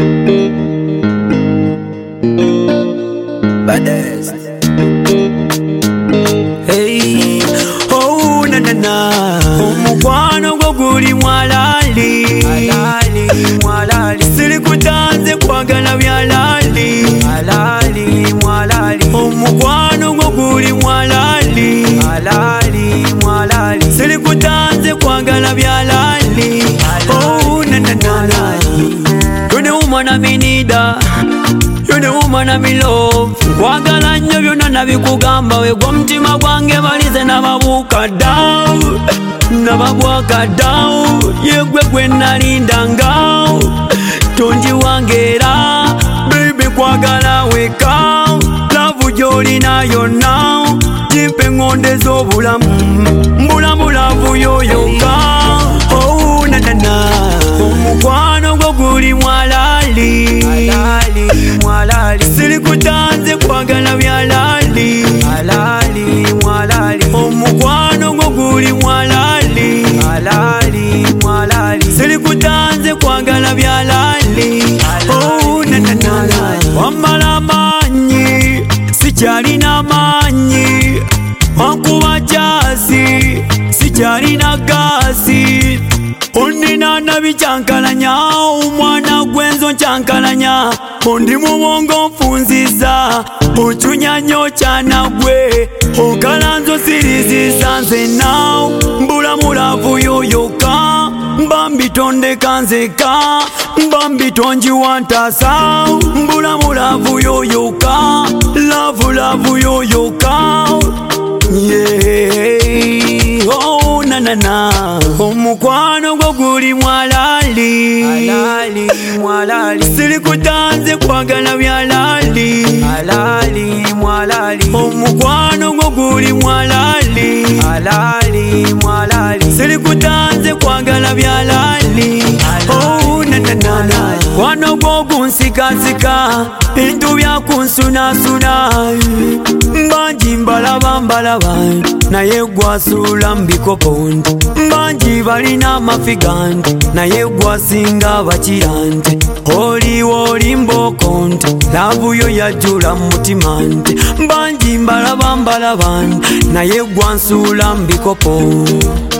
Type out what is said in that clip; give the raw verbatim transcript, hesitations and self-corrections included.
Baddest. Hey, oh na na na. Omukwano gwo guli mwalali, mwalali, mwalali. Sirikutanze kwagala byalali, mwalali, mwalali. Omukwano gwo guli mwalali, mwalali, mwalali. Sirikutanze kwagala byalali. Oh na na na na. You're the woman I me need. You're the woman I me love. Kwagala nnyo byonna nabikugamba, we gwo mutima gwange balize nababuuka down, nababwaka down. Yegwe gwe nalindanga tonji wange era baby kwagala weka love gyolina yonna jimpe ngonde z'obulamu mbulamu love yoyoka. Oh na na na. Omukwano gwo guli mwalali, mwalali, mwalali. Sirikutanze kwagala byalali, mwalali, mwalali. Omukwano gwo guli mwalali, mwalali, mwalali. Sirikutanze kwagala byalali. Oh na na na na. Wamala amanyi sikyalina amanyi, wankuba jasi sikyalina gasi. Onina nabicyankalanya, omwana gwenzo ncyankalanya. Ondi mubongo nfunziza, ochunya nnyo kyanagwe. Okalanzo siriziza nze naw, mbulamu laavu yoyoka. Mbambi tondeka nzeka, mbambi tonjiwantasa. Mbulamu laavu yoyoka, laavu laavu yoyoka. Yeah, oh na na na. Omukwano gwo guli mwalali, mwalali, mwalali. Sirikutanze kwagala byalali, mwalali, mwalali. Omukwano gwo guli mwalali, mwalali, mwalali. Sirikutanze kwagala byalali. Oh na na na na. Kwano gwo gunsikasika, bintu byakunsunasuna. Mbanji mbalaba mbalaba, naye gwasula mbikopo. Mbanji balina amafigante, naye gwasinga bakirante. Oliwo oli mbokonte, laavu yo yajjula mutima nte. Mbanji mbalaba mbalaba, naye gwansula mbikopo.